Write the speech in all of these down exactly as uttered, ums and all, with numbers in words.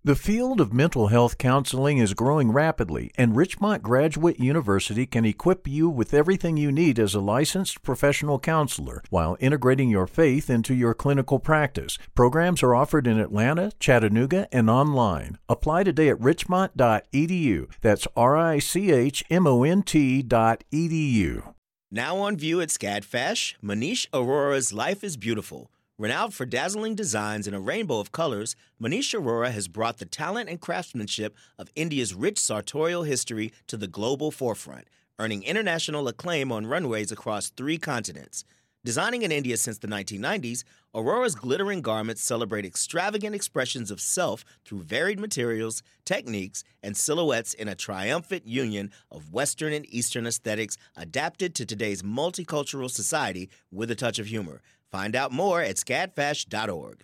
The field of mental health counseling is growing rapidly, and Richmont Graduate University can equip you with everything you need as a licensed professional counselor while integrating your faith into your clinical practice. Programs are offered in Atlanta, Chattanooga, and online. Apply today at richmont dot e d u. That's R I C H M O N T dot E D U. Now on view at SCADFash, Manish Arora's Life is Beautiful. Renowned for dazzling designs in a rainbow of colors, Manish Arora has brought the talent and craftsmanship of India's rich sartorial history to the global forefront, earning international acclaim on runways across three continents. Designing in India since the nineteen nineties, Aurora's glittering garments celebrate extravagant expressions of self through varied materials, techniques, and silhouettes in a triumphant union of Western and Eastern aesthetics adapted to today's multicultural society with a touch of humor. Find out more at scadfash dot org.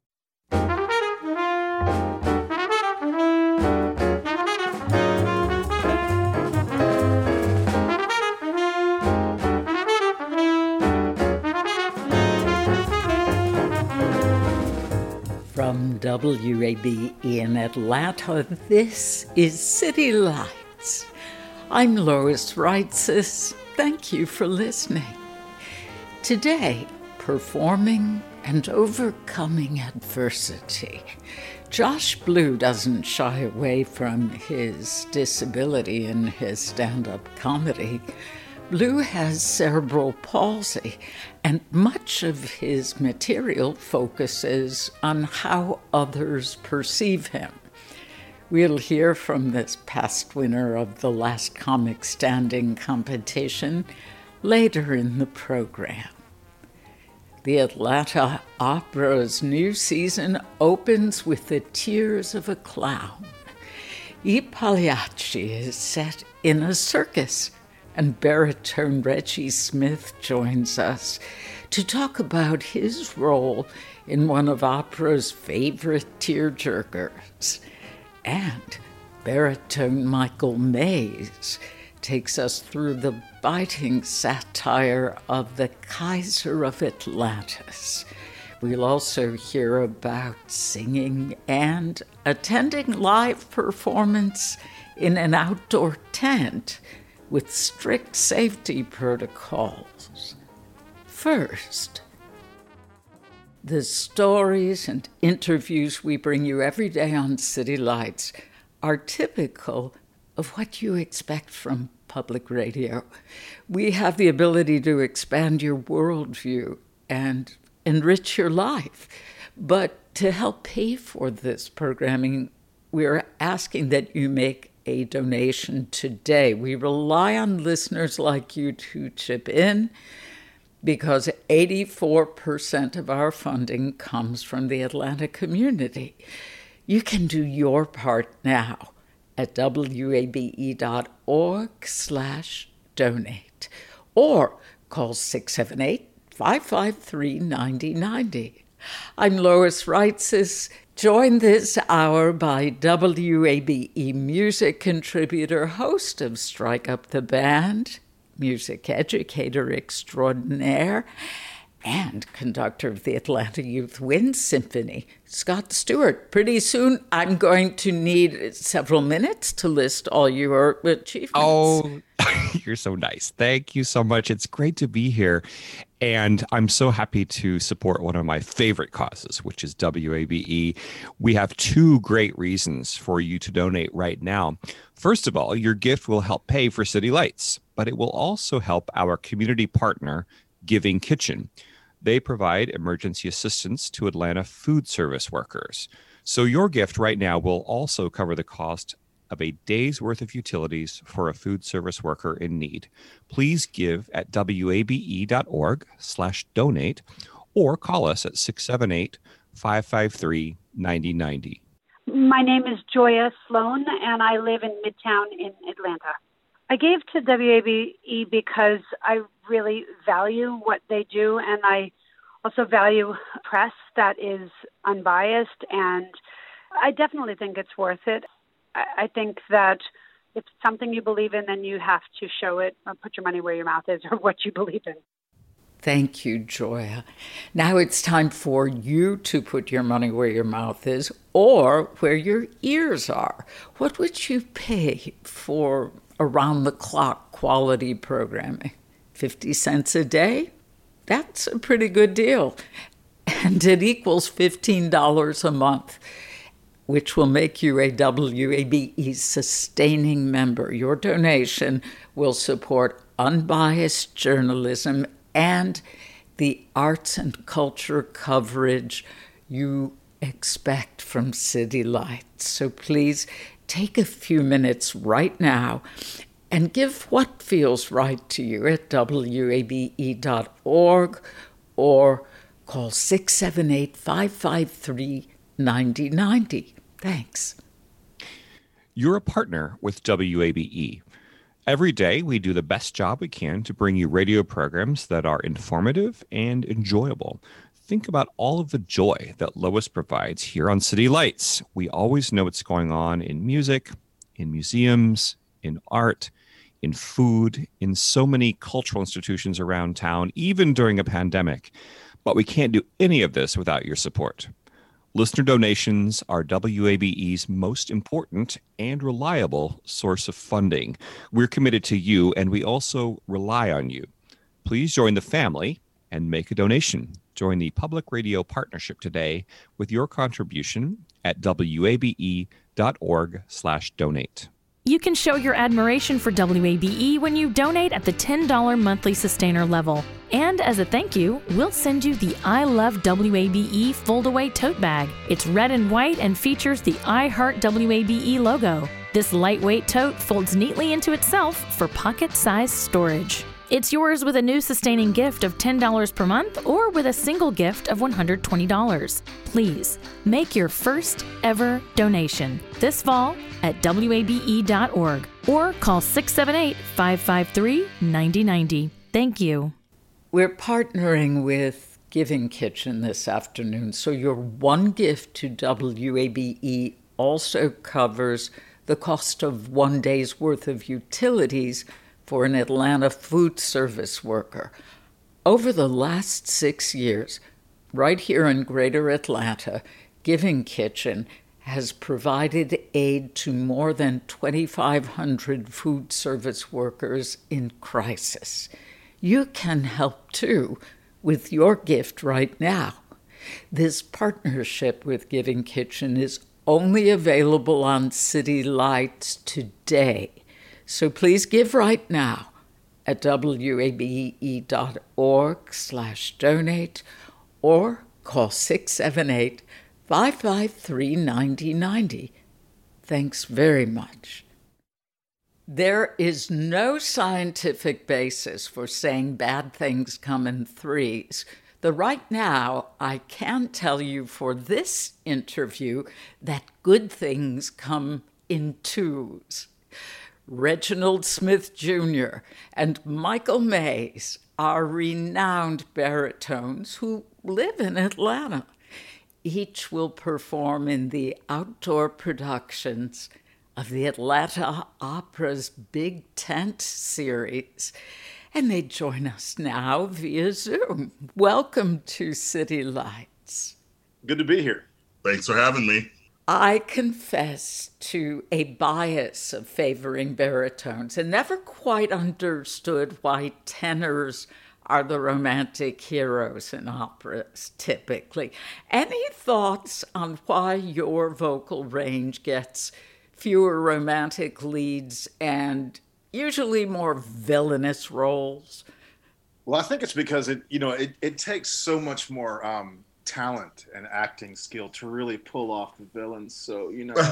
From W A B E in Atlanta, this is City Lights. I'm Lois Reitzes. Thank you for listening. Today, performing and overcoming adversity. Josh Blue doesn't shy away from his disability in his stand-up comedy. Blue has cerebral palsy, and much of his material focuses on how others perceive him. We'll hear from this past winner of the Last Comic Standing competition later in the program. The Atlanta Opera's new season opens with the tears of a clown. I Pagliacci is set in a circus, and baritone Reggie Smith joins us to talk about his role in one of opera's favorite tearjerkers. And baritone Michael Mays takes us through the biting satire of the Kaiser of Atlantis. We'll also hear about singing and attending live performance in an outdoor tent with strict safety protocols. First, the stories and interviews we bring you every day on City Lights are typical of what you expect from public radio. We have the ability to expand your worldview and enrich your life. But to help pay for this programming, we're asking that you make a donation today. We rely on listeners like you to chip in because eighty-four percent of our funding comes from the Atlanta community. You can do your part now at wabe.org slash donate or call six seven eight, five five three, nine zero nine zero. I'm Lois Reitzes, joined this hour by W A B E music contributor, host of Strike Up the Band, music educator extraordinaire, and conductor of the Atlanta Youth Wind Symphony, Scott Stewart. Pretty soon, I'm going to need several minutes to list all your achievements. Oh, you're so nice. Thank you so much. It's great to be here. And I'm so happy to support one of my favorite causes, which is W A B E. We have two great reasons for you to donate right now. First of all, your gift will help pay for City Lights, but it will also help our community partner, Giving Kitchen. They provide emergency assistance to Atlanta food service workers. So your gift right now will also cover the cost of a day's worth of utilities for a food service worker in need. Please give at wabe.org slash donate or call us at six seven eight, five five three, nine zero nine zero. My name is Joya Sloan, and I live in Midtown in Atlanta. I gave to W A B E because I really value what they do, and I also value press that is unbiased, and I definitely think it's worth it. I think that if it's something you believe in, then you have to show it or put your money where your mouth is or what you believe in. Thank you, Joya. Now it's time for you to put your money where your mouth is or where your ears are. What would you pay for around-the-clock quality programming? fifty cents a day? That's a pretty good deal. And it equals fifteen dollars a month, which will make you a W A B E sustaining member. Your donation will support unbiased journalism and the arts and culture coverage you expect from City Lights. So please take a few minutes right now and give what feels right to you at W A B E dot org or call six seven eight, five five three, nine zero nine zero. Thanks. You're a partner with W A B E. Every day, we do the best job we can to bring you radio programs that are informative and enjoyable. Think about all of the joy that Lois provides here on City Lights. We always know what's going on in music, in museums, in art, in food, in so many cultural institutions around town, even during a pandemic. But we can't do any of this without your support. Listener donations are W A B E's most important and reliable source of funding. We're committed to you, and we also rely on you. Please join the family and make a donation. Join the Public Radio Partnership today with your contribution at W A B E dot org slash donate. You can show your admiration for W A B E when you donate at the ten dollars monthly sustainer level. And as a thank you, we'll send you the I Love W A B E fold-away tote bag. It's red and white and features the I Heart W A B E logo. This lightweight tote folds neatly into itself for pocket-sized storage. It's yours with a new sustaining gift of ten dollars per month or with a single gift of one hundred twenty dollars. Please make your first ever donation this fall at W A B E dot org or call six seven eight, five five three, nine zero nine zero. Thank you. We're partnering with Giving Kitchen this afternoon, so your one gift to W A B E also covers the cost of one day's worth of utilities for an Atlanta food service worker. Over the last six years, right here in Greater Atlanta, Giving Kitchen has provided aid to more than twenty-five hundred food service workers in crisis. You can help too with your gift right now. This partnership with Giving Kitchen is only available on City Lights today. So please give right now at W A B E dot org slash donate or call six seven eight, five five three, nine zero nine zero. Thanks very much. There is no scientific basis for saying bad things come in threes. Though right now, I can tell you for this interview that good things come in twos. Reginald Smith Junior and Michael Mays are renowned baritones who live in Atlanta. Each will perform in the outdoor productions of the Atlanta Opera's Big Tent series. And they join us now via Zoom. Welcome to City Lights. Good to be here. Thanks for having me. I confess to a bias of favoring baritones and never quite understood why tenors are the romantic heroes in operas, typically. Any thoughts on why your vocal range gets fewer romantic leads and usually more villainous roles? Well, I think it's because it, you know, it, it takes so much more um, talent and acting skill to really pull off the villains. So, you know,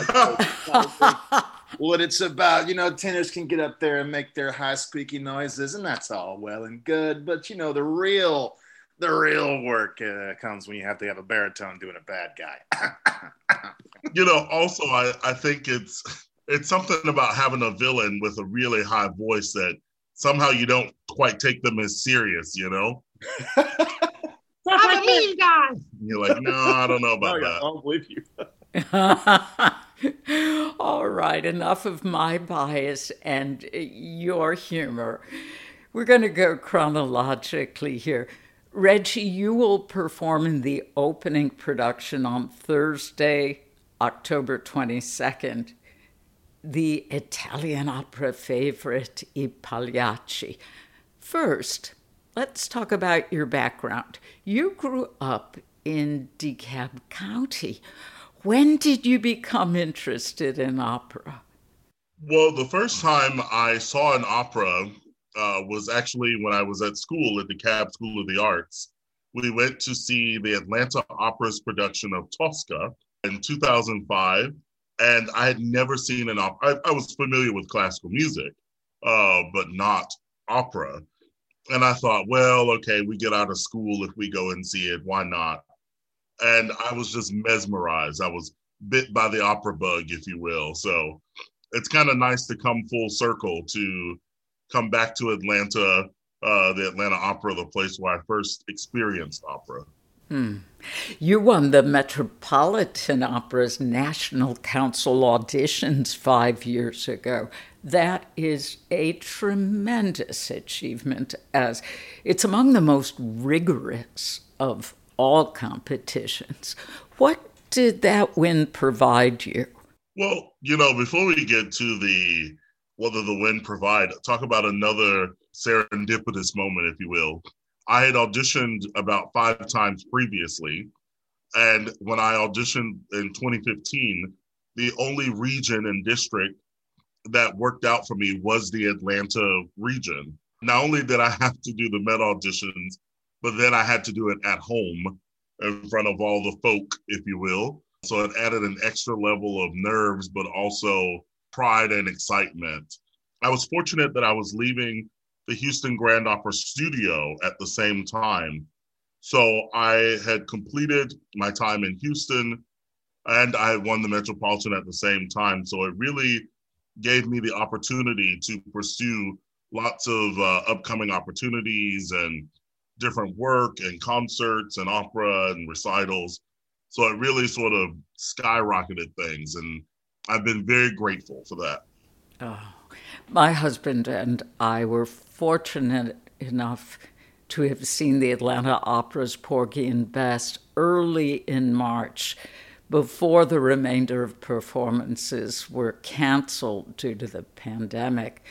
what it's about, you know, tenors can get up there and make their high squeaky noises, and that's all well and good. But, you know, the real, the real work uh, comes when you have to have a baritone doing a bad guy. You know, also, I, I think it's it's something about having a villain with a really high voice that somehow you don't quite take them as serious, you know? I'm a mean guy. You're like, no, I don't know about no, that. I don't believe you. All right, enough of my bias and your humor. We're going to go chronologically here. Reggie, you will perform in the opening production on Thursday, October twenty-second, the Italian opera favorite, I Pagliacci. First, let's talk about your background. You grew up in DeKalb County. When did you become interested in opera? Well, the first time I saw an opera uh, was actually when I was at school at the DeKalb School of the Arts. We went to see the Atlanta Opera's production of Tosca in two thousand five, and I had never seen an opera. I, I was familiar with classical music, uh, but not opera. And I thought, well, okay, we get out of school if we go and see it, why not? And I was just mesmerized. I was bit by the opera bug, if you will. So it's kind of nice to come full circle to come back to Atlanta, uh, the Atlanta Opera, the place where I first experienced opera. Hmm. You won the Metropolitan Opera's National Council auditions five years ago. That is a tremendous achievement, as it's among the most rigorous of all competitions. What did that win provide you? Well, you know, before we get to the whether the win provide, talk about another serendipitous moment, if you will. I had auditioned about five times previously, and when I auditioned in twenty fifteen, the only region and district that worked out for me was the Atlanta region. Not only did I have to do the Met auditions, but then I had to do it at home in front of all the folk, if you will. So it added an extra level of nerves, but also pride and excitement. I was fortunate that I was leaving the Houston Grand Opera studio at the same time. So I had completed my time in Houston and I had won the Metropolitan at the same time. So it really gave me the opportunity to pursue lots of uh, upcoming opportunities and different work and concerts and opera and recitals. So it really sort of skyrocketed things. And I've been very grateful for that. Oh, my husband and I were fortunate enough to have seen the Atlanta Opera's Porgy and Bess early in March, before the remainder of performances were canceled due to the pandemic.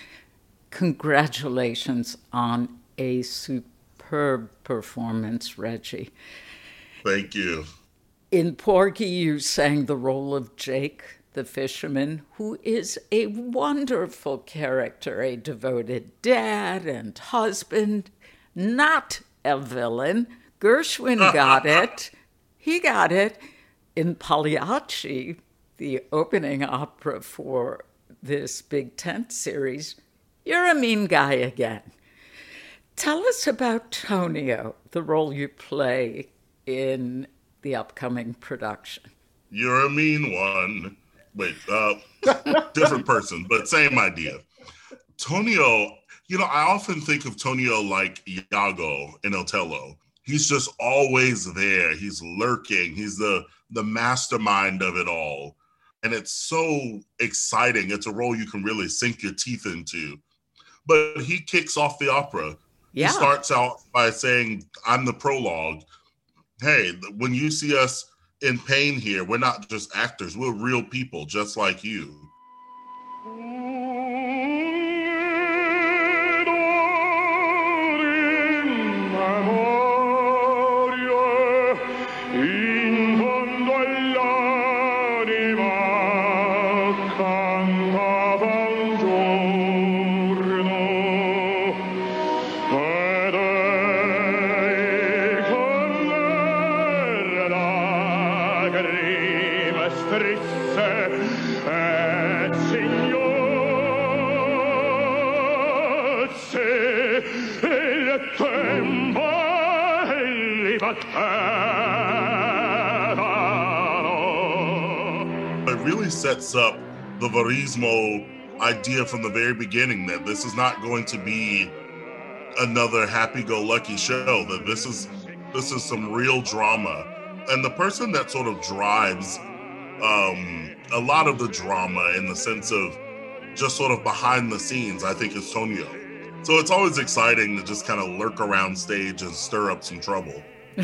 Congratulations on a superb performance, Reggie. Thank you. In Porgy, you sang the role of Jake, the fisherman, who is a wonderful character, a devoted dad and husband, not a villain. Gershwin got it. He got it. In Pagliacci, the opening opera for this Big Tent series, you're a mean guy again. Tell us about Tonio, the role you play in the upcoming production. You're a mean one. Wait, uh, different person, but same idea. Tonio, you know, I often think of Tonio like Iago in Otello. He's just always there. He's lurking. He's the, the mastermind of it all. And it's so exciting. It's a role you can really sink your teeth into. But he kicks off the opera. Yeah. He starts out by saying, I'm the prologue. Hey, when you see us in pain here, we're not just actors. We're real people, just like you. It really sets up the Verismo idea from the very beginning that this is not going to be another happy-go-lucky show, that this is this is some real drama. And the person that sort of drives um, a lot of the drama in the sense of just sort of behind the scenes, I think, is Tonio. So it's always exciting to just kind of lurk around stage and stir up some trouble.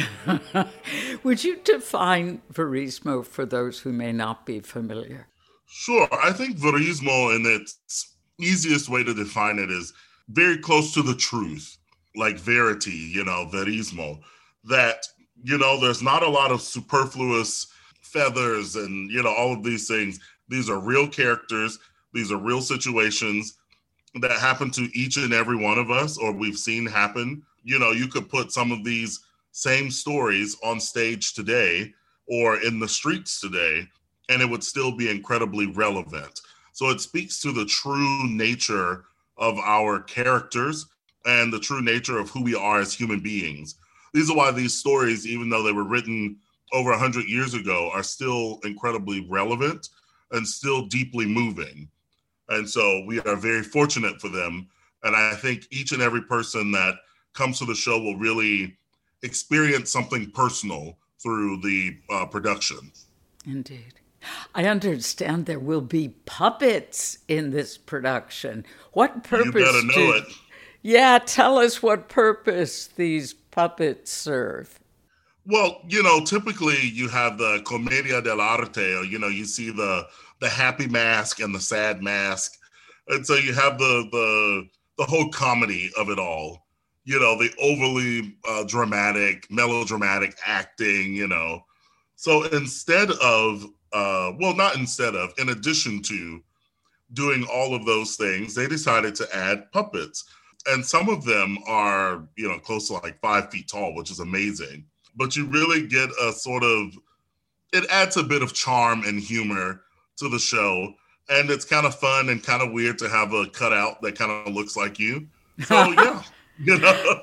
Would you define Verismo for those who may not be familiar? Sure. I think Verismo, in its easiest way to define it, is very close to the truth, like verity, you know, Verismo. That, you know, there's not a lot of superfluous feathers and, you know, all of these things. These are real characters. These are real situations that happen to each and every one of us, or we've seen happen. You know, you could put some of these same stories on stage today or in the streets today, and it would still be incredibly relevant. So it speaks to the true nature of our characters and the true nature of who we are as human beings. These are why these stories, even though they were written over one hundred years ago, are still incredibly relevant and still deeply moving. And so we are very fortunate for them. And I think each and every person that comes to the show will really experience something personal through the uh, production. Indeed. I understand there will be puppets in this production. What purpose? You better know do... it. Yeah, tell us what purpose these puppets serve. Well, you know, typically you have the commedia dell'arte, or, you know, you see the the happy mask and the sad mask. And so you have the the the whole comedy of it all, you know, the overly uh, dramatic, melodramatic acting, you know. So instead of, uh, well, not instead of, in addition to doing all of those things, they decided to add puppets. And some of them are, you know, close to like five feet tall, which is amazing. But you really get a sort of, it adds a bit of charm and humor to the show. And it's kind of fun and kind of weird to have a cutout that kind of looks like you. So, yeah, you know.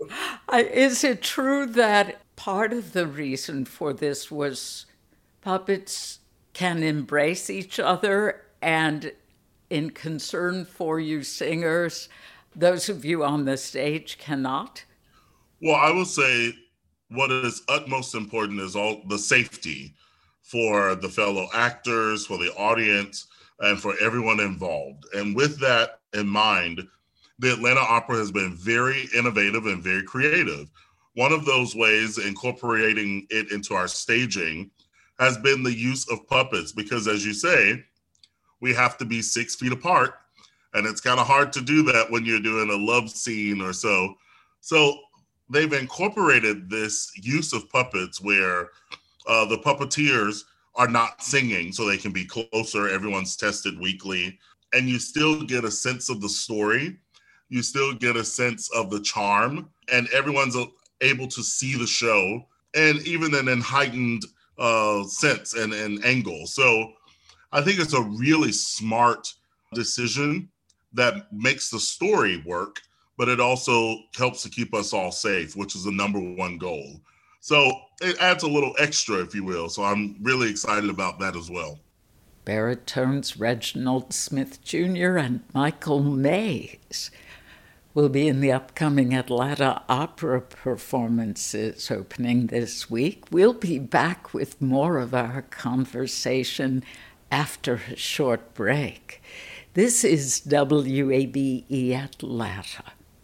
Is it true that part of the reason for this was puppets can embrace each other, and in concern for you singers, those of you on the stage cannot? Well, I will say what is utmost important is all the safety for the fellow actors, for the audience, and for everyone involved. And with that in mind, the Atlanta Opera has been very innovative and very creative. One of those ways, incorporating it into our staging, has been the use of puppets, because as you say, we have to be six feet apart, and it's kind of hard to do that when you're doing a love scene or so. So they've incorporated this use of puppets where uh, the puppeteers are not singing, so they can be closer. Everyone's tested weekly, and you still get a sense of the story. You still get a sense of the charm, and everyone's able to see the show, and even in a heightened uh, sense and, and angle. So I think it's a really smart decision that makes the story work, but it also helps to keep us all safe, which is the number one goal. So it adds a little extra, if you will. So I'm really excited about that as well. Baritones Reginald Smith Junior and Michael Mays will be in the upcoming Atlanta Opera performances opening this week. We'll be back with more of our conversation after a short break. This is W A B E Atlanta.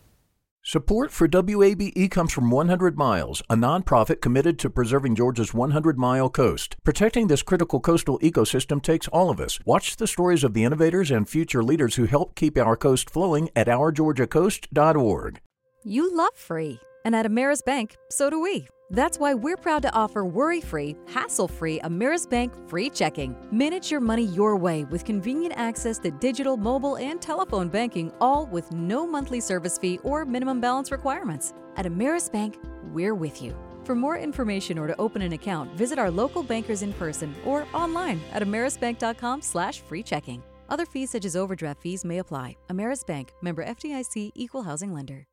Support for W A B E comes from one hundred miles, a nonprofit committed to preserving Georgia's one hundred mile coast. Protecting this critical coastal ecosystem takes all of us. Watch the stories of the innovators and future leaders who help keep our coast flowing at our georgia coast dot org. You love free, and at Ameris Bank, so do we. That's why we're proud to offer worry-free, hassle-free Ameris Bank free checking. Manage your money your way with convenient access to digital, mobile, and telephone banking, all with no monthly service fee or minimum balance requirements. At Ameris Bank, we're with you. For more information or to open an account, visit our local bankers in person or online at amerisbank.com slash free checking. Other fees such as overdraft fees may apply. Ameris Bank, member F D I C, equal housing lender.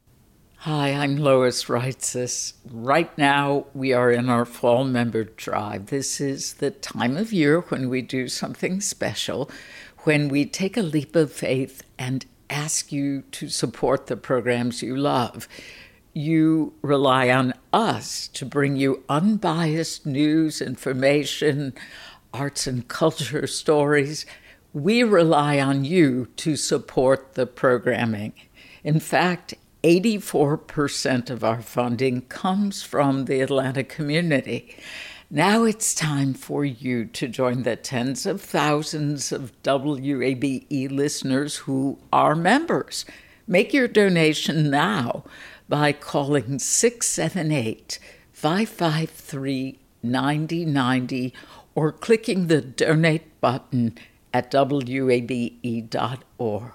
Hi, I'm Lois Reitzes. Right now, we are in our fall member drive. This is the time of year when we do something special, when we take a leap of faith and ask you to support the programs you love. You rely on us to bring you unbiased news, information, arts and culture stories. We rely on you to support the programming. In fact, eighty-four percent of our funding comes from the Atlanta community. Now it's time for you to join the tens of thousands of W A B E listeners who are members. Make your donation now by calling six seven eight, five five three, nine zero nine zero or clicking the donate button at W A B E dot org.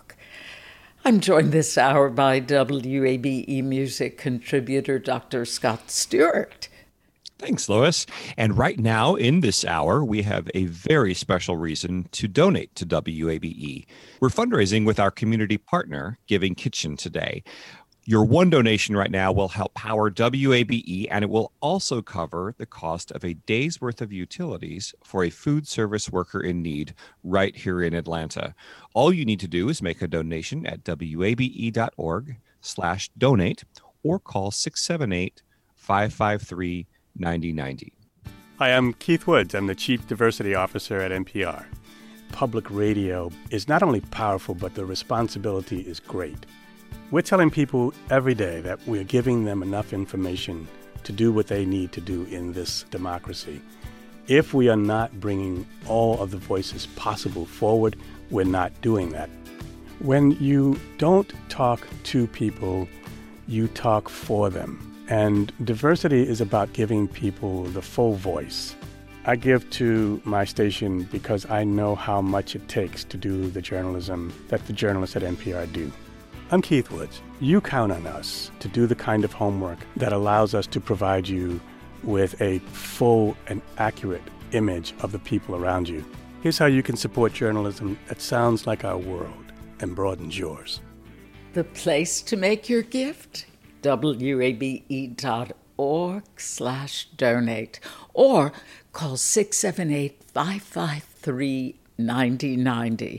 I'm joined this hour by W A B E music contributor Doctor Scott Stewart. Thanks, Lois. And right now in this hour, we have a very special reason to donate to W A B E. We're fundraising with our community partner, Giving Kitchen, today. Your one donation right now will help power W A B E, and it will also cover the cost of a day's worth of utilities for a food service worker in need right here in Atlanta. All you need to do is make a donation at W A B E dot org slash donate or call six seven eight, five five three, nine zero nine zero. Hi, I'm Keith Woods. I'm the Chief Diversity Officer at N P R. Public radio is not only powerful, but the responsibility is great. We're telling people every day that we're giving them enough information to do what they need to do in this democracy. If we are not bringing all of the voices possible forward, we're not doing that. When you don't talk to people, you talk for them. And diversity is about giving people the full voice. I give to my station because I know how much it takes to do the journalism that the journalists at N P R do. I'm Keith Woods. You count on us to do the kind of homework that allows us to provide you with a full and accurate image of the people around you. Here's how you can support journalism that sounds like our world and broadens yours. The place to make your gift? W A B E dot org slash donate or call six seven eight, five five three, nine zero nine zero.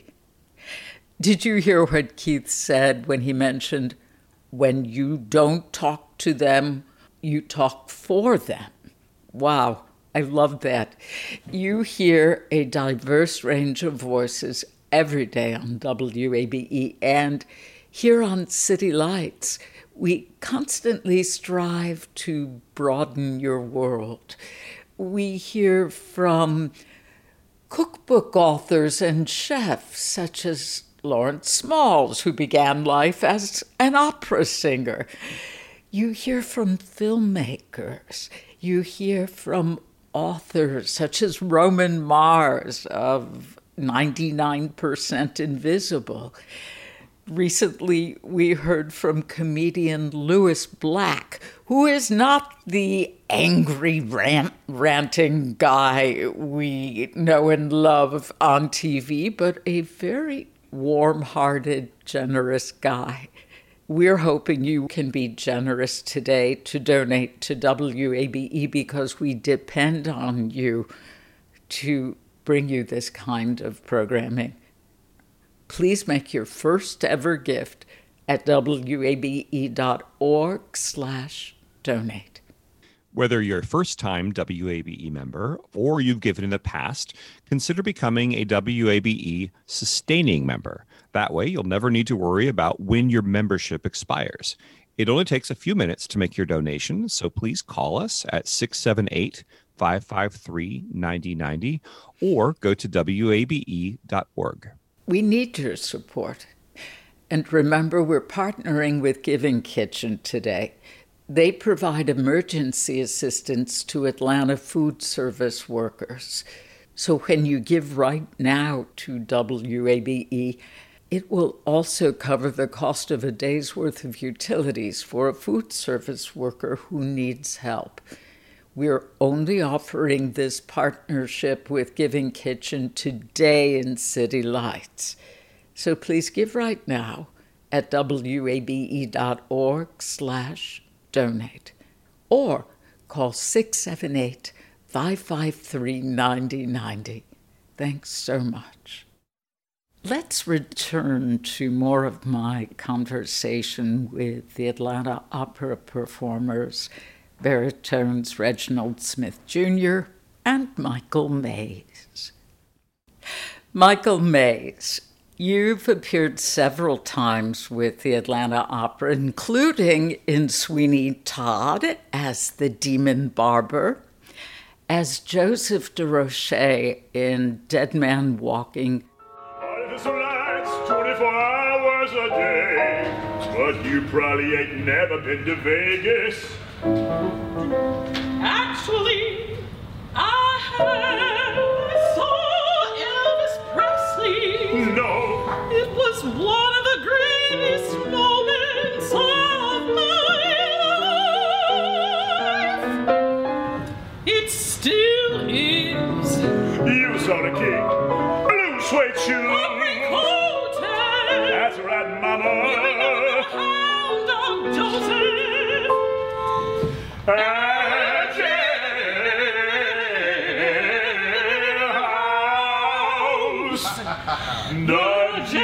Did you hear what Keith said when he mentioned when you don't talk to them, you talk for them? Wow, I love that. You hear a diverse range of voices every day on W A B E, and here on City Lights, we constantly strive to broaden your world. We hear from cookbook authors and chefs such as Lawrence Smalls, who began life as an opera singer. You hear from filmmakers. You hear from authors such as Roman Mars of ninety-nine percent Invisible. Recently, we heard from comedian Lewis Black, who is not the angry, rant, ranting guy we know and love on T V, but a very warm-hearted, generous guy. We're hoping you can be generous today to donate to W A B E because we depend on you to bring you this kind of programming. Please make your first ever gift at W A B E dot org slash donate. Whether you're a first-time W A B E member or you've given in the past, consider becoming a W A B E sustaining member. That way, you'll never need to worry about when your membership expires. It only takes a few minutes to make your donation, so please call us at six seven eight, five five three, nine zero nine zero or go to W A B E dot org. We need your support. And remember, we're partnering with Giving Kitchen today. They provide emergency assistance to Atlanta food service workers. So when you give right now to W A B E, it will also cover the cost of a day's worth of utilities for a food service worker who needs help. We're only offering this partnership with Giving Kitchen today in City Lights. So please give right now at W A B E dot org slash donate or call six seven eight, five five three, nine zero nine zero. Thanks so much. Let's return to more of my conversation with the Atlanta opera performers, baritones Reginald Smith Junior and Michael Mays. Michael Mays, You've appeared several times with the Atlanta Opera, including in Sweeney Todd as the Demon Barber, as Joseph DeRoche in Dead Man Walking. Lights twenty-four hours a day, but you probably ain't never been to Vegas. Actually, I have saw Elvis Presley. No. It was one of the greatest moments of my life. It still is. You saw the king. Blue suede shoes. That's right, mama. You remember the Hound Dog Joseph. And jailhouse. The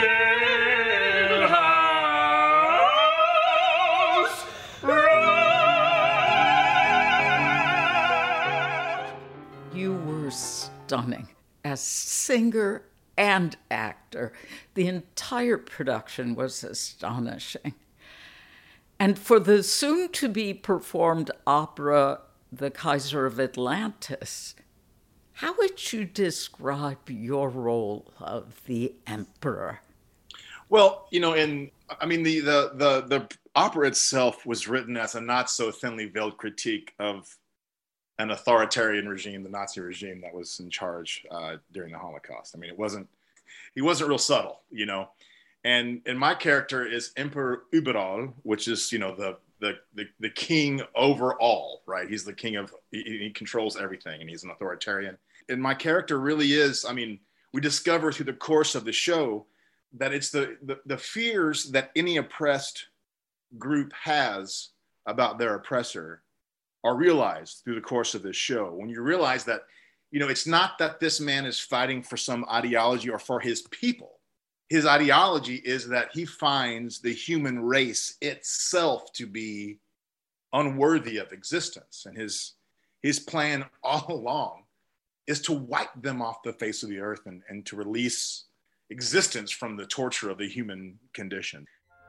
jailhouse. You were stunning as singer and actor. The entire production was astonishing. And for the soon-to-be performed opera, The Kaiser of Atlantis, how would you describe your role of the emperor? Well, you know, in I mean, the the the the opera itself was written as a not so thinly veiled critique of an authoritarian regime, the Nazi regime that was in charge uh, during the Holocaust. I mean, it wasn't he wasn't real subtle, you know. And and my character is Emperor Überall, which is, you know, the the the, the king over all, right? He's the king of he, he controls everything, and he's an authoritarian. And my character really is, I mean, we discover through the course of the show that it's the, the, the fears that any oppressed group has about their oppressor are realized through the course of this show. When you realize that, you know, it's not that this man is fighting for some ideology or for his people. His ideology is that he finds the human race itself to be unworthy of existence. And his, his plan all along is to wipe them off the face of the earth and, and to release existence from the torture of the human condition.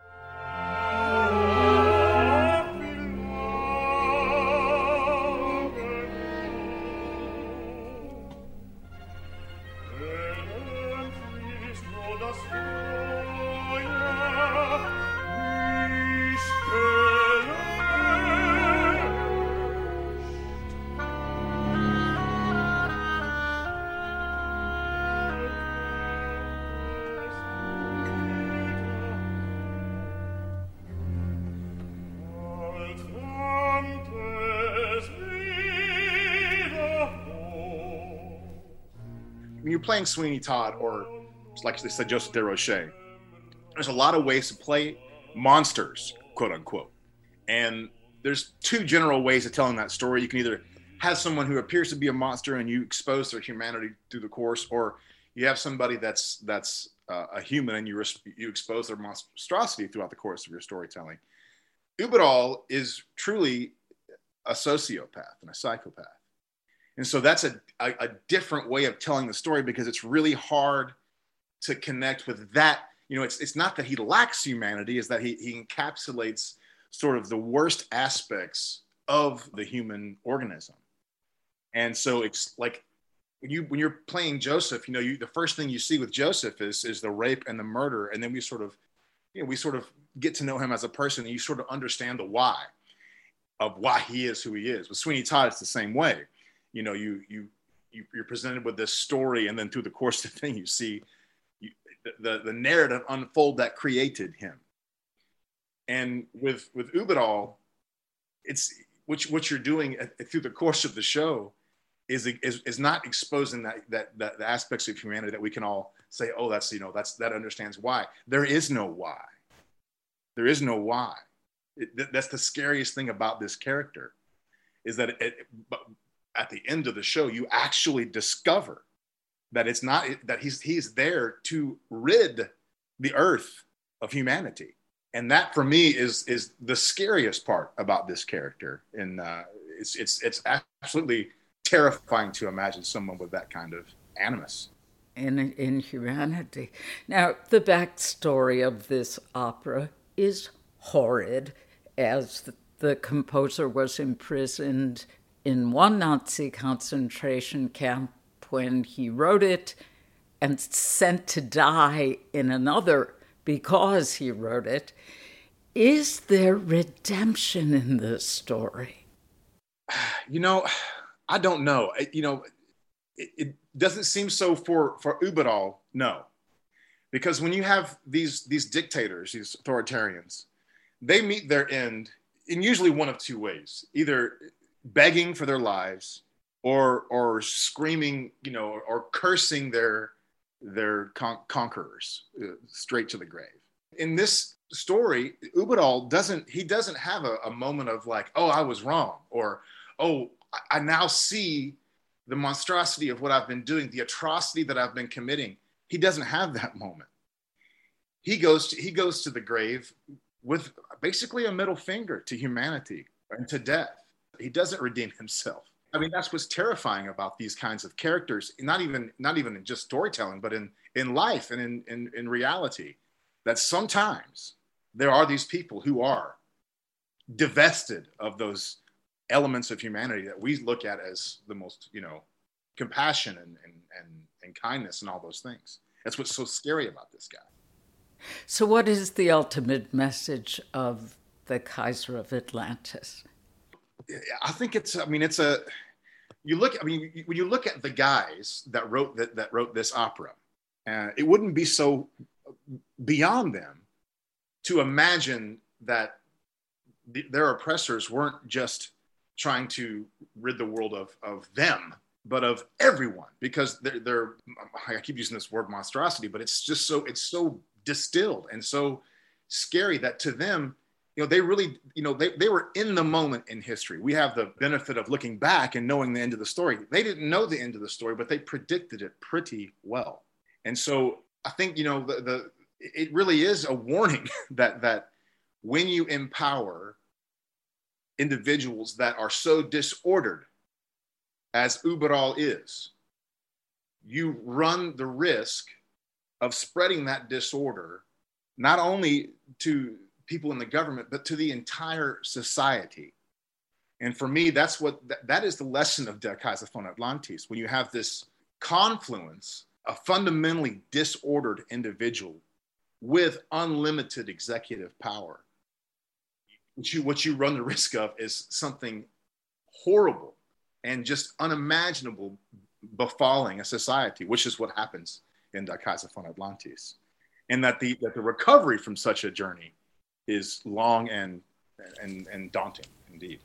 When you're playing Sweeney Todd, or like they said, Joseph DeRoche, there's a lot of ways to play monsters, quote unquote. And there's two general ways of telling that story. You can either have someone who appears to be a monster and you expose their humanity through the course, or you have somebody that's that's uh, a human and you res- you expose their monstrosity throughout the course of your storytelling. Überall is truly a sociopath and a psychopath. And so that's a, a, a different way of telling the story, because it's really hard to connect with that. You know, it's it's not that he lacks humanity, it's that he, he encapsulates sort of the worst aspects of the human organism. And so it's like when you when you're playing Joseph, you know, you the first thing you see with Joseph is is the rape and the murder, and then we sort of, you know, we sort of get to know him as a person, and you sort of understand the why of why he is who he is. With Sweeney Todd, it's the same way. You know, you you, you you're presented with this story, and then through the course of the thing, you see you, the the narrative unfold that created him. And with with Überall, it's which what you're doing through the course of the show is is is not exposing that that that the aspects of humanity that we can all say, oh, that's, you know, that's that understands why. There is no why. There is no why. It, that's the scariest thing about this character, is that it, it, at the end of the show, you actually discover that it's not that he's he's there to rid the earth of humanity. And that, for me, is is the scariest part about this character. And uh, it's it's it's absolutely terrifying to imagine someone with that kind of animus. in, in humanity. Now, the backstory of this opera is horrid, as the, the composer was imprisoned in one Nazi concentration camp when he wrote it, and sent to die in another because he wrote it. Is there redemption in this story? You know, I don't know. You know, it, it doesn't seem so for, for Uberall, no. Because when you have these, these dictators, these authoritarians, they meet their end in usually one of two ways, either begging for their lives or, or screaming, you know, or, or cursing their, their con- conquerors uh, straight to the grave. In this story, Uberall doesn't, he doesn't have a, a moment of like, oh, I was wrong, or, oh, I, I now see the monstrosity of what I've been doing, the atrocity that I've been committing. He doesn't have that moment. He goes to, he goes to the grave with basically a middle finger to humanity and to death. He doesn't redeem himself. I mean, that's what's terrifying about these kinds of characters, not even not even in just storytelling, but in, in life and in, in, in reality, that sometimes there are these people who are divested of those elements of humanity that we look at as the most, you know, compassion and, and, and, and kindness and all those things. That's what's so scary about this guy. So what is the ultimate message of the Kaiser of Atlantis? I think it's, I mean, it's a, you look, I mean, when you look at the guys that wrote that, that wrote this opera, uh, it wouldn't be so beyond them to imagine that the, their oppressors weren't just trying to rid the world of, of them, but of everyone, because they're, they're, I keep using this word monstrosity, but it's just so, it's so distilled and so scary that to them, you know, they really, you know, they, they were in the moment in history. We have the benefit of looking back and knowing the end of the story. They didn't know the end of the story, but they predicted it pretty well. And so I think, you know, the, the it really is a warning that that when you empower individuals that are so disordered as Uberall is, you run the risk of spreading that disorder, not only to people in the government, but to the entire society. And for me, that's what, that, that is the lesson of Der Kaiser von Atlantis. When you have this confluence, a fundamentally disordered individual with unlimited executive power, what you, what you run the risk of is something horrible and just unimaginable befalling a society, which is what happens in Der Kaiser von Atlantis. And that the, that the recovery from such a journey is long and, and, and daunting indeed.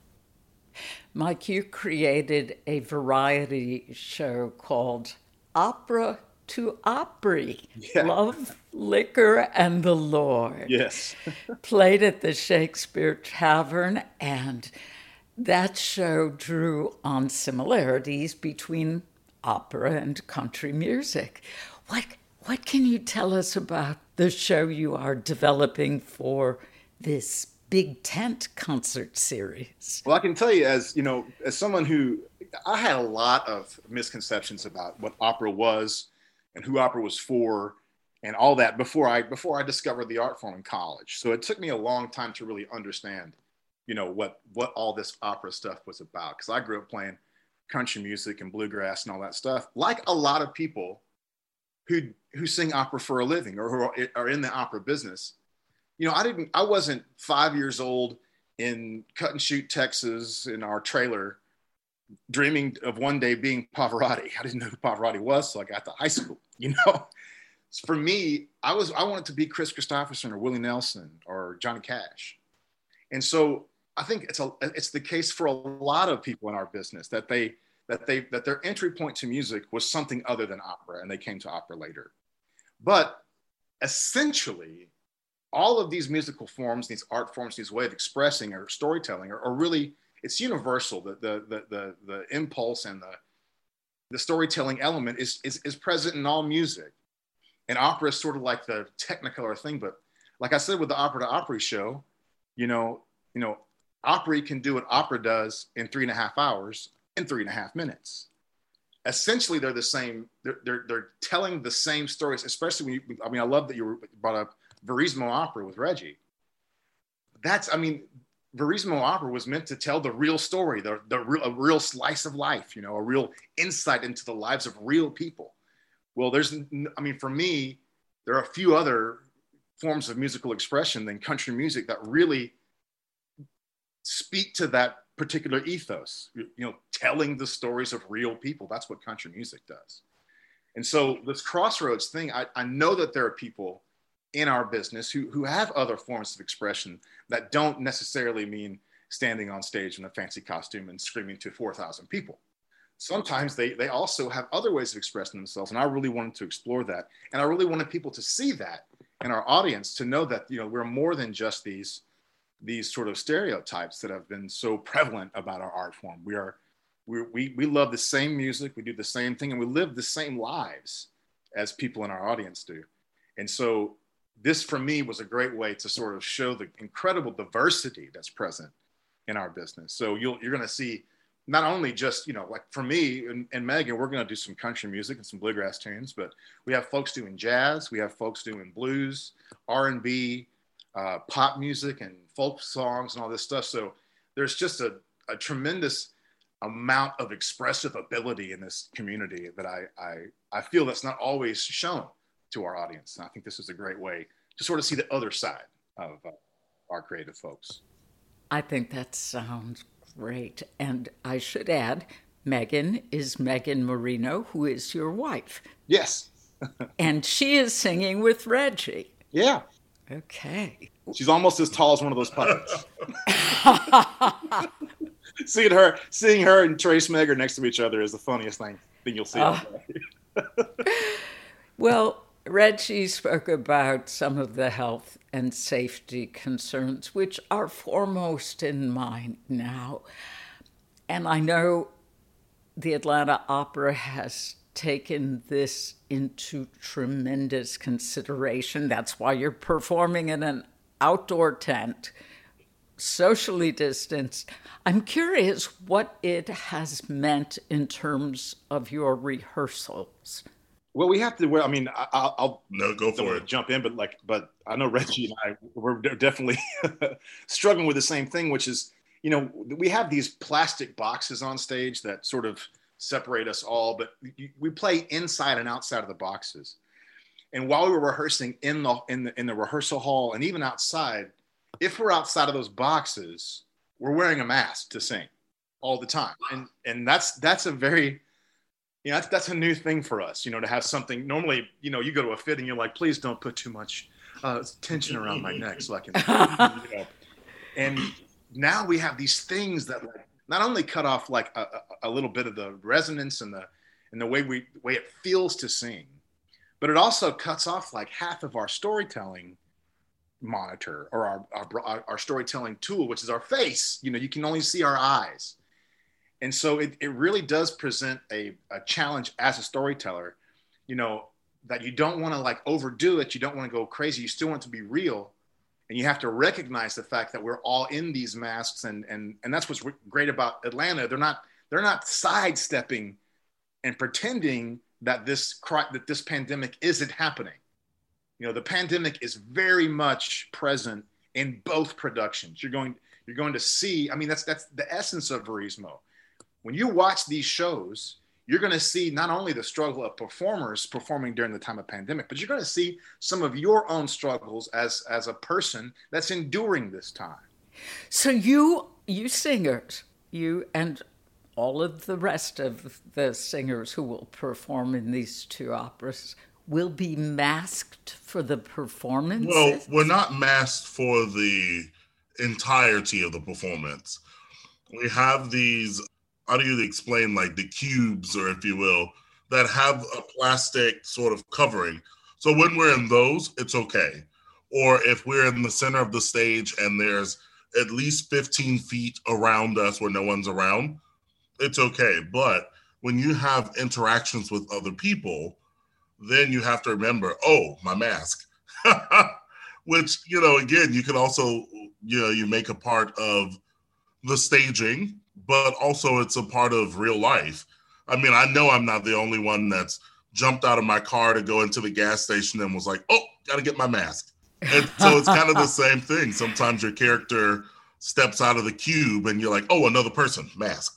Mike, you created a variety show called Opera to Opry, yeah. Love, Liquor, and the Lord. Yes. Played at the Shakespeare Tavern, and that show drew on similarities between opera and country music. What, what can you tell us about the show you are developing for this big tent concert series? Well, I can tell you, as you know, as someone who, I had a lot of misconceptions about what opera was and who opera was for and all that before I before I discovered the art form in college. So it took me a long time to really understand, you know, what what all this opera stuff was about. Because I grew up playing country music and bluegrass and all that stuff, like a lot of people who who sing opera for a living or who are, are in the opera business. You know, I didn't, I wasn't five years old in Cut and Shoot, Texas, in our trailer, dreaming of one day being Pavarotti. I didn't know who Pavarotti was, so I got to high school, you know? For me, I was, I wanted to be Chris Christopherson or Willie Nelson or Johnny Cash. And so I think it's a, it's the case for a lot of people in our business that they, that they, that their entry point to music was something other than opera, and they came to opera later. But essentially, all of these musical forms, these art forms, these ways of expressing or storytelling are, are really, it's universal. The, the, the, the, the impulse and the, the storytelling element is, is, is present in all music. And opera is sort of like the technicolor thing. But like I said, with the Opera to Opry show, you know, you know, Opry can do what opera does in three and a half hours in three and a half minutes. essentially they're the same. They're, they're, they're telling the same stories, especially when you, I mean, I love that you brought up Verismo Opera with Reggie. That's, I mean, Verismo Opera was meant to tell the real story, the, the real, a real slice of life, you know, a real insight into the lives of real people. Well, there's, I mean, for me, there are a few other forms of musical expression than country music that really speak to that particular ethos, you know, telling the stories of real people. That's what country music does. And so this crossroads thing, I, I know that there are people in our business who, who have other forms of expression that don't necessarily mean standing on stage in a fancy costume and screaming to four thousand people. Sometimes they, they also have other ways of expressing themselves. And I really wanted to explore that. And I really wanted people to see that in our audience, to know that, you know, we're more than just these, these sort of stereotypes that have been so prevalent about our art form. We are, we, we, we love the same music, we do the same thing, and we live the same lives as people in our audience do. And so this, for me, was a great way to sort of show the incredible diversity that's present in our business. So you'll, you're going to see not only just, you know, like for me and, and Megan, we're going to do some country music and some bluegrass tunes, but we have folks doing jazz, we have folks doing blues, R and B, uh, pop music and folk songs and all this stuff. So there's just a, a tremendous amount of expressive ability in this community that I, I, I feel that's not always shown to our audience. And I think this is a great way to sort of see the other side of uh, our creative folks. I think that sounds great. And I should add, Megan is Megan Marino, who is your wife. Yes. And she is singing with Reggie. Yeah. Okay. She's almost as tall as one of those puppets. seeing her, seeing her and Trace Megger next to each other is the funniest thing, thing you'll see. Uh, well, Reggie spoke about some of the health and safety concerns, which are foremost in mind now. And I know the Atlanta Opera has taken this into tremendous consideration. That's why you're performing in an outdoor tent, socially distanced. I'm curious what it has meant in terms of your rehearsals. Well, we have to. Well, I mean, I, I'll, I'll no go for it. Jump in, but like, but I know Reggie and I we're definitely struggling with the same thing, which is, you know, we have these plastic boxes on stage that sort of separate us all, but we play inside and outside of the boxes. And while we were rehearsing in the in the in the rehearsal hall and even outside, if we're outside of those boxes, we're wearing a mask to sing all the time, and and that's that's a very You know, that's, that's a new thing for us, you know, to have something. Normally, you know, you go to a fit and you're like, please don't put too much uh, tension around my neck so I can, you know. And now we have these things that like, not only cut off like a, a, a little bit of the resonance and the and the way we the way it feels to sing, but it also cuts off like half of our storytelling monitor or our our, our storytelling tool, which is our face. You know, you can only see our eyes. And so it, it really does present a, a challenge as a storyteller, you know, that you don't want to like overdo it. You don't want to go crazy. You still want it to be real. And you have to recognize the fact that we're all in these masks. And, and, and that's what's great about Atlanta. They're not, they're not sidestepping and pretending that this, that this pandemic isn't happening. You know, the pandemic is very much present in both productions. You're going, you're going to see, I mean, that's, that's the essence of Verismo. When you watch these shows, you're going to see not only the struggle of performers performing during the time of pandemic, but you're going to see some of your own struggles as, as a person that's enduring this time. So you, you singers, you and all of the rest of the singers who will perform in these two operas will be masked for the performance? Well, we're not masked for the entirety of the performance. We have these, how do you explain, like the cubes, or if you will, that have a plastic sort of covering. So when we're in those, it's okay. Or if we're in the center of the stage and there's at least fifteen feet around us where no one's around, it's okay. But when you have interactions with other people, then you have to remember, oh, my mask. Which, you know, again, you can also, you know, you make a part of the staging, but also it's a part of real life. I mean, I know I'm not the only one that's jumped out of my car to go into the gas station and was like, oh, got to get my mask. And so it's kind of the same thing. Sometimes your character steps out of the cube and you're like, oh, another person, mask.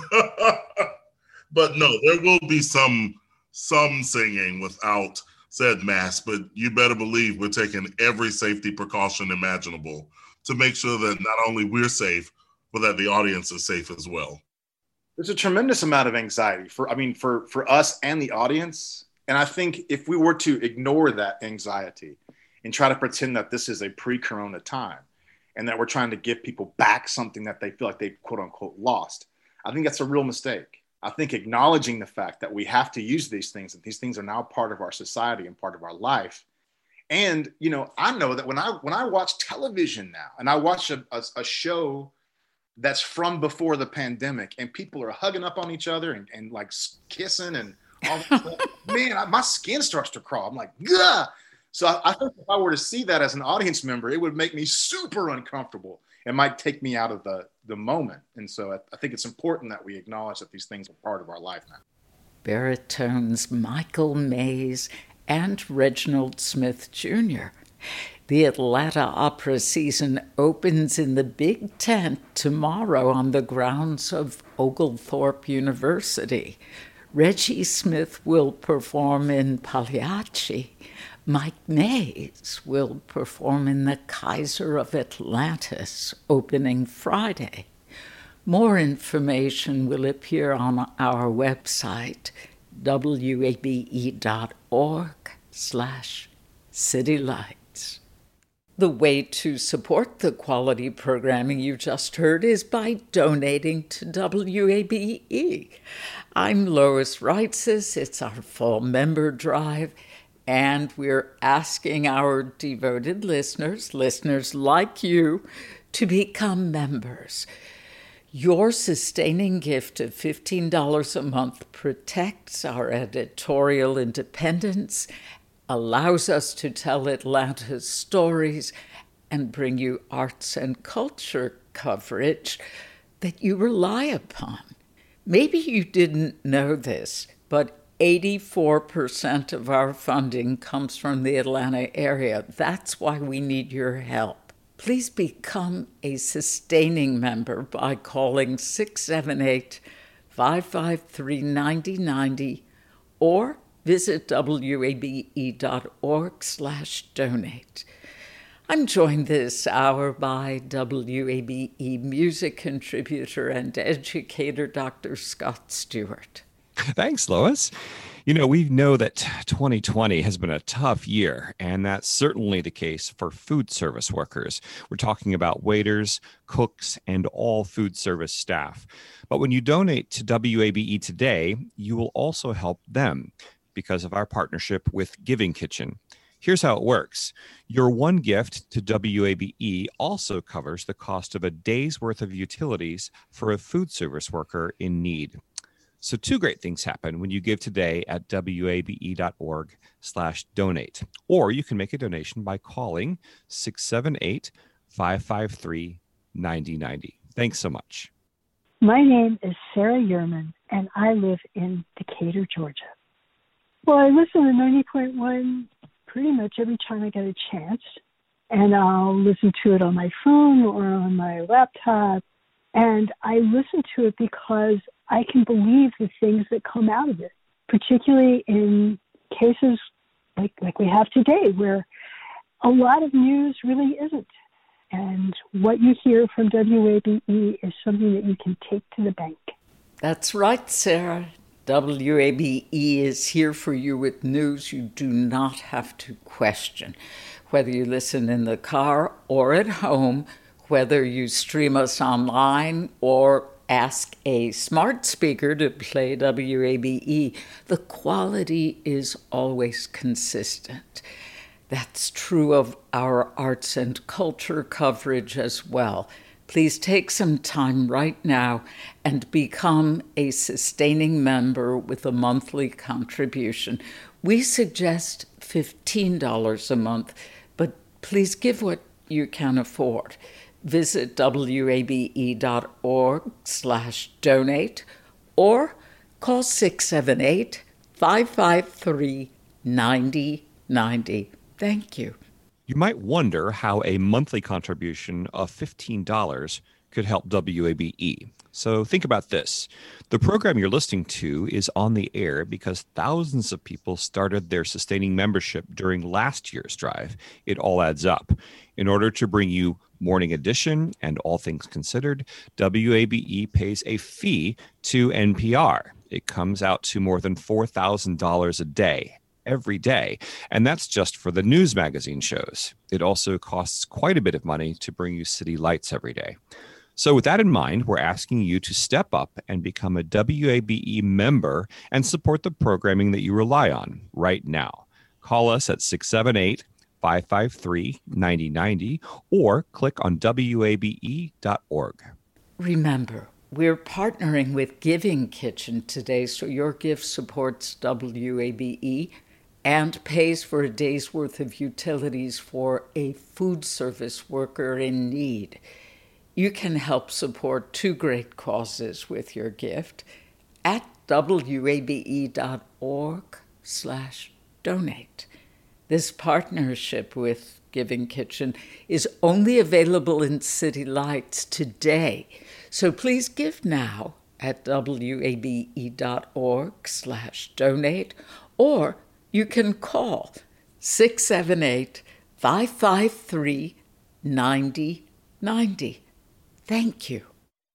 But no, there will be some some singing without said mask, but you better believe we're taking every safety precaution imaginable to make sure that not only we're safe, but that the audience is safe as well. There's a tremendous amount of anxiety for, I mean, for, for us and the audience. And I think if we were to ignore that anxiety and try to pretend that this is a pre-corona time and that we're trying to give people back something that they feel like they quote unquote lost, I think that's a real mistake. I think acknowledging the fact that we have to use these things, that these things are now part of our society and part of our life. And, you know, I know that when I when I watch television now and I watch a, a, a show that's from before the pandemic and people are hugging up on each other and, and like kissing and all that stuff, man, I, my skin starts to crawl. I'm like, gah. So I, I think if I were to see that as an audience member, it would make me super uncomfortable. It might take me out of the, the moment. And so I, I think it's important that we acknowledge that these things are part of our life now. Baritones Michael Mays and Reginald Smith Junior The Atlanta Opera season opens in the Big Tent tomorrow on the grounds of Oglethorpe University. Reggie Smith will perform in Pagliacci. Mike Mays will perform in the Kaiser of Atlantis, opening Friday. More information will appear on our website, wabe.org slash citylights. The way to support the quality programming you just heard is by donating to W A B E. I'm Lois Reitzes. It's our fall member drive. And we're asking our devoted listeners, listeners like you, to become members. Your sustaining gift of fifteen dollars a month protects our editorial independence, allows us to tell Atlanta's stories, and bring you arts and culture coverage that you rely upon. Maybe you didn't know this, but eighty-four percent of our funding comes from the Atlanta area. That's why we need your help. Please become a sustaining member by calling six seven eight, five five three, nine zero nine zero or visit wabe.org slash donate. I'm joined this hour by W A B E music contributor and educator Doctor Scott Stewart. Thanks, Lois. You know, we know that twenty twenty has been a tough year, and that's certainly the case for food service workers. We're talking about waiters, cooks, and all food service staff. But when you donate to W A B E today, you will also help them because of our partnership with Giving Kitchen. Here's how it works. Your one gift to W A B E also covers the cost of a day's worth of utilities for a food service worker in need. So two great things happen when you give today at wabe.org slash donate. Or you can make a donation by calling six seven eight, five five three, nine zero nine zero. Thanks so much. My name is Sarah Yerman, and I live in Decatur, Georgia. Well, I listen to ninety point one pretty much every time I get a chance, and I'll listen to it on my phone or on my laptop. And I listen to it because I can believe the things that come out of it, particularly in cases like, like we have today, where a lot of news really isn't. And what you hear from W A B E is something that you can take to the bank. That's right, Sarah. W A B E is here for you with news you do not have to question. Whether you listen in the car or at home, whether you stream us online or ask a smart speaker to play W A B E, the quality is always consistent. That's true of our arts and culture coverage as well. Please take some time right now and become a sustaining member with a monthly contribution. We suggest fifteen dollars a month, but please give what you can afford. Visit wabe.org slash donate or Call six seven eight, five five three, nine zero nine zero. Thank you. You might wonder how a monthly contribution of fifteen dollars could help W A B E. So think about this. The program you're listening to is on the air because thousands of people started their sustaining membership during last year's drive. It all adds up. In order to bring you Morning Edition and All Things Considered, W A B E pays a fee to N P R. It comes out to more than four thousand dollars a day, every day. And that's just for the news magazine shows. It also costs quite a bit of money to bring you City Lights every day. So with that in mind, we're asking you to step up and become a W A B E member and support the programming that you rely on right now. Call us at six seven eight, five five three, nine zero nine zero or click on W A B E dot org. Remember, we're partnering with Giving Kitchen today, so your gift supports W A B E and pays for a day's worth of utilities for a food service worker in need. You can help support two great causes with your gift at W A B E dot org slash donate. This partnership with Giving Kitchen is only available in City Lights today. So please give now at W A B E dot org slash donate, or you can call six seven eight, five five three, nine zero nine zero. Thank you.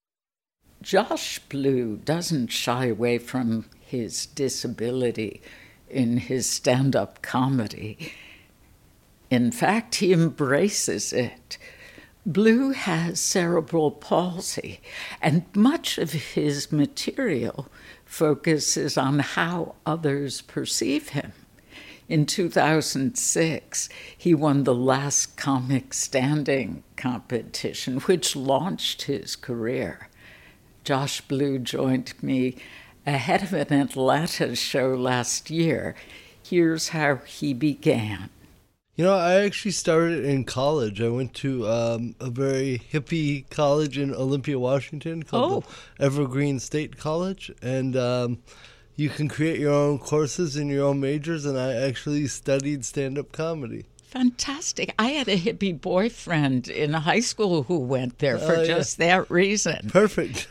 Josh Blue doesn't shy away from his disability in his stand-up comedy. In fact, he embraces it. Blue has cerebral palsy, and much of his material focuses on how others perceive him. In two thousand six, he won the Last Comic Standing competition, which launched his career. Josh Blue joined me ahead of an Atlanta show last year. Here's how he began. You know, I actually started in college. I went to um, a very hippie college in Olympia, Washington called Oh. the Evergreen State College. And um, you can create your own courses and your own majors, and I actually studied stand-up comedy. Fantastic. I had a hippie boyfriend in high school who went there for Oh, yeah. just that reason. Perfect.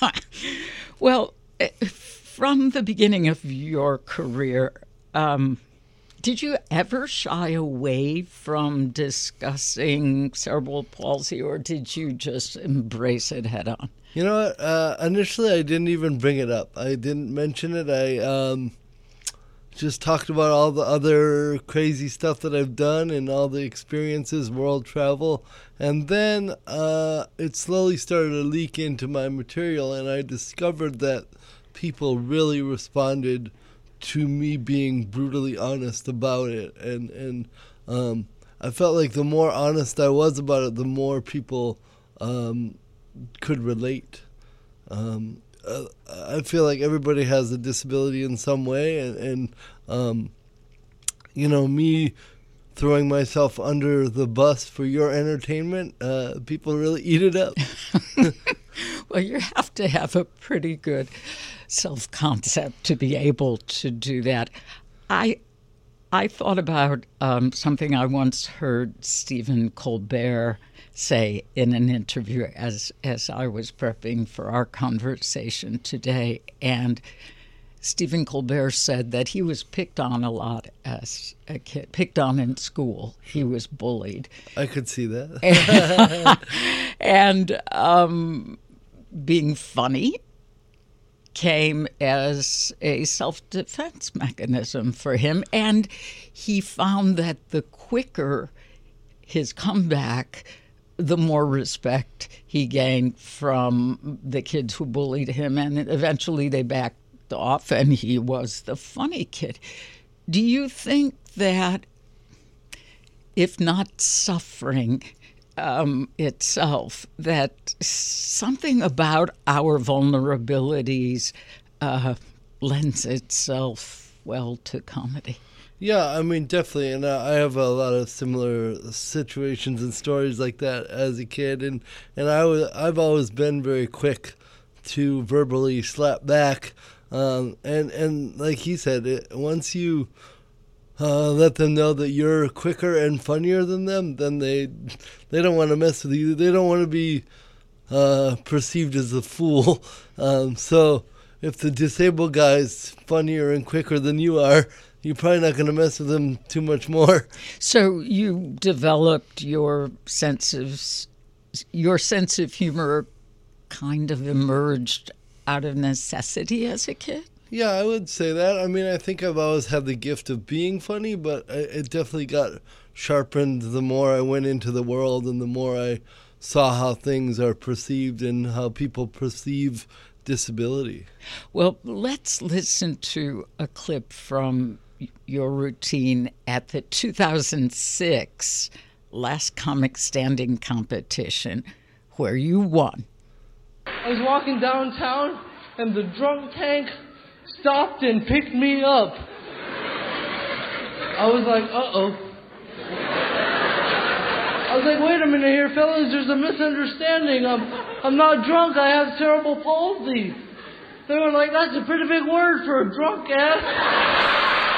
Well, eh, from the beginning of your career, um, did you ever shy away from discussing cerebral palsy, or did you just embrace it head on? You know what? Uh, initially, I didn't even bring it up. I didn't mention it. I um, just talked about all the other crazy stuff that I've done and all the experiences, world travel. And then uh, it slowly started to leak into my material, and I discovered that people really responded to me being brutally honest about it. And, and um, I felt like the more honest I was about it, the more people um, could relate. Um, uh, I feel like everybody has a disability in some way, and, and um, you know, me throwing myself under the bus for your entertainment, uh, people really eat it up. Well, you have to have a pretty good self-concept to be able to do that. I I thought about um, something I once heard Stephen Colbert say in an interview as as I was prepping for our conversation today. And Stephen Colbert said that he was picked on a lot as a kid, picked on in school. He was bullied. I could see that. And um, being funny came as a self-defense mechanism for him. And he found that the quicker his comeback, the more respect he gained from the kids who bullied him. And eventually they backed off and he was the funny kid. Do you think that, if not suffering um, itself, that something about our vulnerabilities uh, lends itself well to comedy? Yeah, I mean, definitely. And uh, I have a lot of similar situations and stories like that as a kid. And, and I was, I've always been very quick to verbally slap back Um, and, and like he said, it, once you uh, let them know that you're quicker and funnier than them, then they they don't want to mess with you. They don't want to be uh, perceived as a fool. Um, so if the disabled guy's funnier and quicker than you are, you're probably not going to mess with them too much more. So you developed your sense of your sense of humor kind of emerged out of necessity as a kid? Yeah, I would say that. I mean, I think I've always had the gift of being funny, but it definitely got sharpened the more I went into the world and the more I saw how things are perceived and how people perceive disability. Well, let's listen to a clip from your routine at the two thousand six Last Comic Standing competition, where you won. I was walking downtown, and the drunk tank stopped and picked me up. I was like, uh-oh. I was like, wait a minute here, fellas, there's a misunderstanding. I'm, I'm not drunk, I have cerebral palsy. They were like, that's a pretty big word for a drunk ass.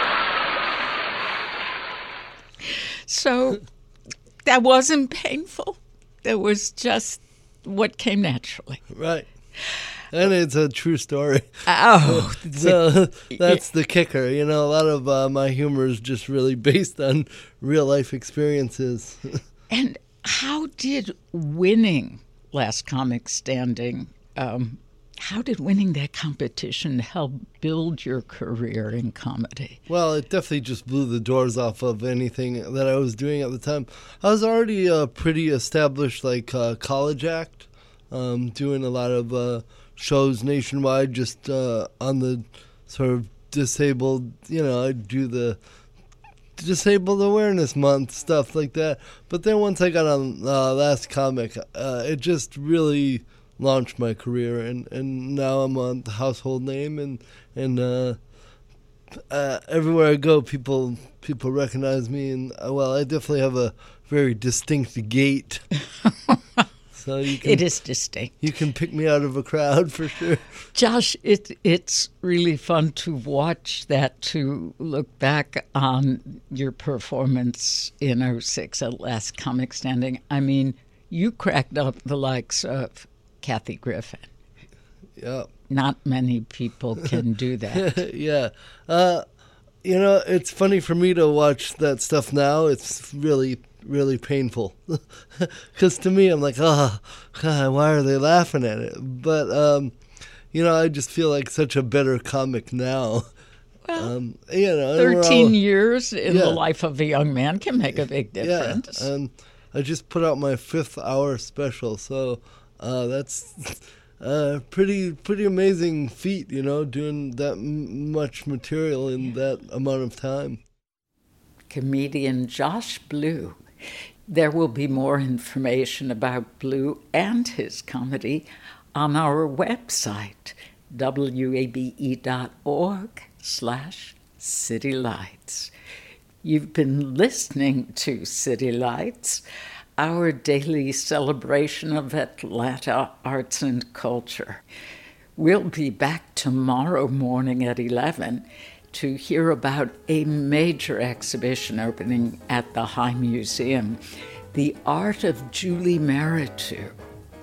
So that wasn't painful. It was just what came naturally. Right. And it's a true story. Oh. So that's the kicker. You know, a lot of uh, my humor is just really based on real life experiences. And how did winning Last Comic Standing, um, how did winning that competition help build your career in comedy? Well, it definitely just blew the doors off of anything that I was doing at the time. I was already a pretty established, like, uh, college act, um, doing a lot of uh, shows nationwide, just uh, on the sort of disabled, you know, I'd do the Disabled Awareness Month, stuff like that. But then once I got on uh, Last Comic, uh, it just really launched my career, and, and now I'm a household name, and and uh, uh, everywhere I go, people people recognize me, and uh, well, I definitely have a very distinct gait. So you can, it is distinct. You can pick me out of a crowd for sure. Josh, it it's really fun to watch that, to look back on your performance in oh six at Last Comic Standing. I mean, you cracked up the likes of Kathy Griffin. Yeah. Not many people can do that. Yeah. Uh, you know, it's funny for me to watch that stuff now. It's really, really painful. Because to me, I'm like, oh, God, why are they laughing at it? But, um, you know, I just feel like such a better comic now. Well, um, you know, thirteen all, years in yeah. the life of a young man can make a big difference. Yeah, and I just put out my fifth hour special, so uh, that's a pretty pretty amazing feat, you know, doing that m- much material in that amount of time. Comedian Josh Blue. There will be more information about Blue and his comedy on our website, w a b e dot org slash City Lights. You've been listening to City Lights, our daily celebration of Atlanta arts and culture. We'll be back tomorrow morning at eleven to hear about a major exhibition opening at the High Museum, The Art of Julie Meritu.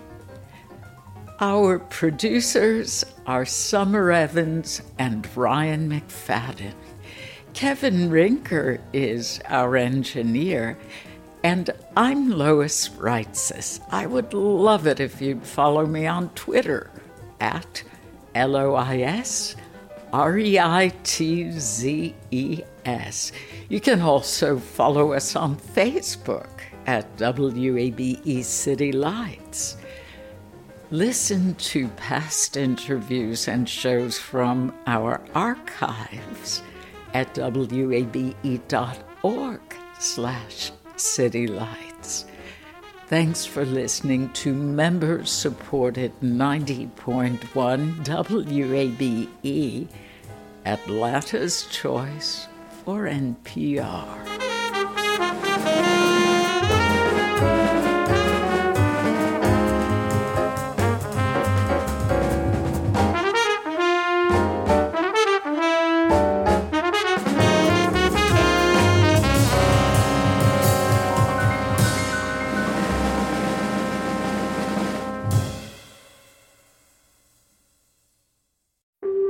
Our producers are Summer Evans and Ryan McFadden. Kevin Rinker is our engineer, and I'm Lois Reitzes. I would love it if you'd follow me on Twitter at L O I S R E I T Z E S. You can also follow us on Facebook at W A B E City Lights. Listen to past interviews and shows from our archives at w a b e dot org slash City Lights. Thanks for listening to member-supported ninety point one W A B E, Atlanta's choice for N P R.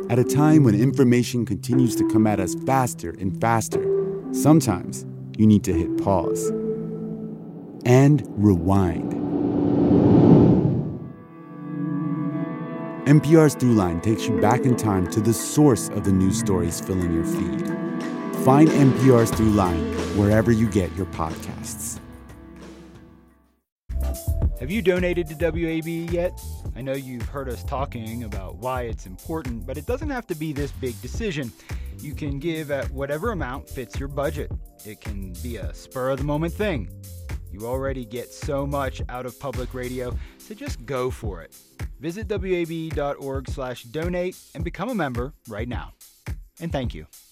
At a time when information continues to come at us faster and faster, sometimes you need to hit pause and rewind. N P R's Throughline takes you back in time to the source of the news stories filling your feed. Find N P R's Throughline wherever you get your podcasts. Have you donated to W A B E yet? I know you've heard us talking about why it's important, but it doesn't have to be this big decision. You can give at whatever amount fits your budget. It can be a spur-of-the-moment thing. You already get so much out of public radio, so just go for it. Visit W A B E dot org slash donate and become a member right now. And thank you.